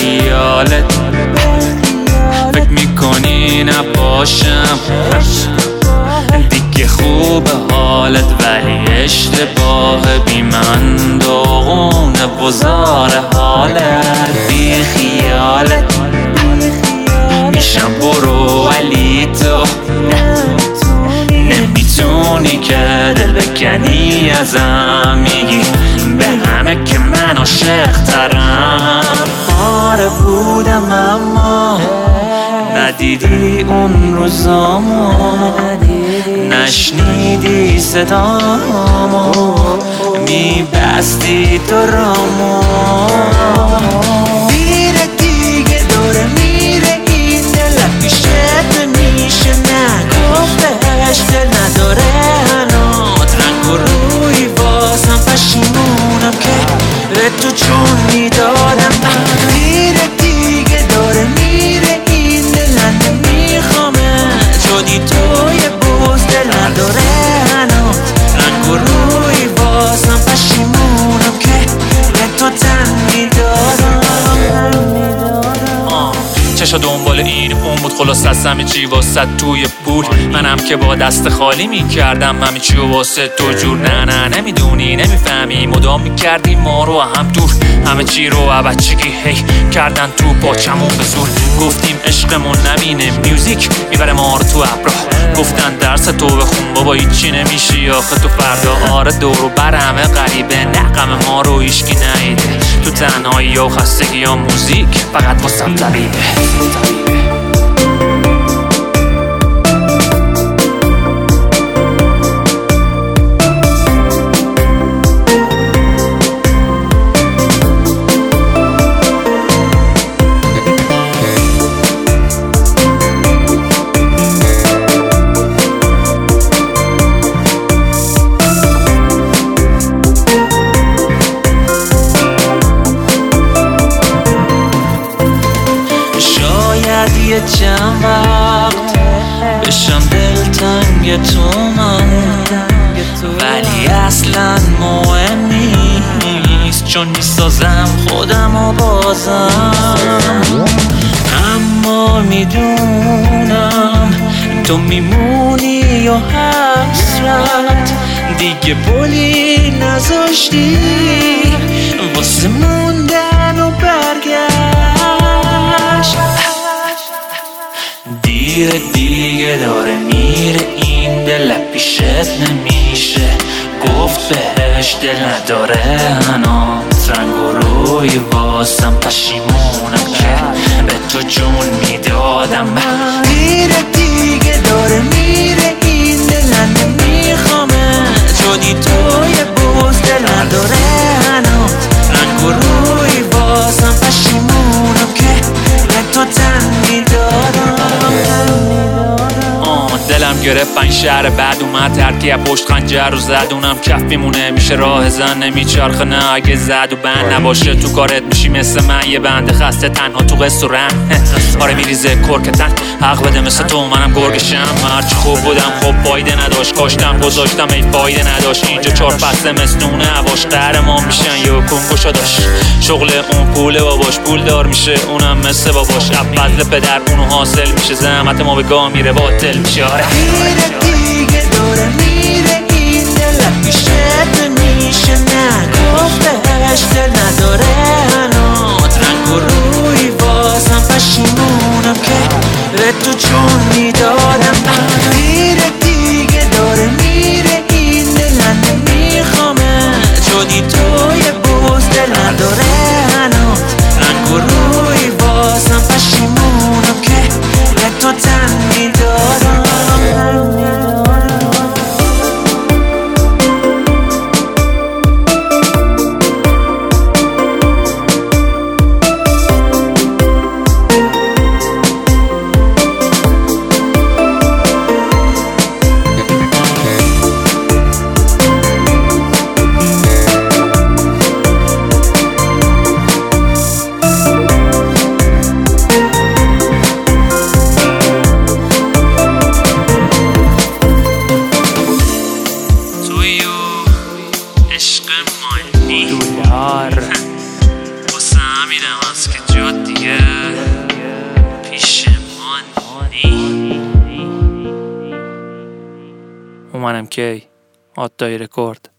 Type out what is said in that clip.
خیالت فکر میکنی نباشم دیگه خوبه حالت ولی اشتباه بی من داغونه بزار حالت بی خیالت میشم برو ولی تو نمیتونی که دل بکنی ازم میگی به همه که من عاشق ترم آره بودم اما ندیدی اون روزامو نشنیدی صدامو میبستی تو رامو میره دیگه داره میره این دل پیشت نمیشه نگفتش دل نداره هنوز رنگ و روی بازم پشیمونم که به تو چون میدادم میره دیگه داره میره این دل نمیخوامه شدی توی بوز دل نداره هنوز رنگ و روی بازم پشیمونم که به تو تن میدادم چشا دنبال این اون بود خلاص از همه چی واسه توی پول منم که با دست خالی میکردم همه چی واسه تو جور نه نمیدونی نمیفهمی مدام میکردی ما رو هم دور همه چی رو بچگی هی کردن تو پاچمون به زور گفتیم عشقمون نمینه میوزیک میبره ما رو تو ابرا گفتن درس تو بخون بابا هیچی نمیشی آخه تو فردا آره دورو بر همه غریبه نقم ما رو هیچکی نیده تو تنهایی و خستگی یا موزیک فقط واسم طبیبه یه چند وقت بشم دلتنگ تو من ولی اصلا مهم نیست چون میسازم خودم و بازم اما میدونم تو میمونی یا حسرت دیگه بولی نذاشتی واسه موندن و برگشت دیگه داره میره این دل پیشت نمیشه گفت بهش دل نداره هنوز رنگ و روی واسم پشیمونم که به تو جون میدادم میره دیگه داره میره این دل نمیخوامه شدی توی بوز دل نداره هنوز رنگ و روی واسم پشیمونم که به تو تن میدادم دلم گرفت این شهر بعد اومد ترکی پشت خنجر رو زد اونم کف میمونه میشه راه زن نمیچرخه نه اگه زد و بند نباشه تو کارت میشی مثل من یه بنده خسته تنها تو قصورم آره میریزه کرکتن حق بده مثل تو منم گرگشم هرچی خوب بودم خب فایده نداشت کاشتم گذاشتم ای فایده نداشت اینجا 4 فصل مثلونه هواش قهرمان میشن یه کنگوشا داشت شغل اون پوله باباش پول دار میشه اونم مثل باباش فضل پدر اونو حاصل میشه زحمت ما به گاه میره باطل میشه میره دیگه داره میره این دل پیشت نمیشه نگفتش دل نداره هنوز رنگ و روی بازم پشیمونم که به تو چون میدادم میره دیگه داره میره این دل نمیخوامه شدی توی بوز دل نداره هنوز رنگ و روی بازم پشیمونم که به تو تن میدادم عشق مانی دولار واسه همینم هست که جادی منم کی آتای رکورد.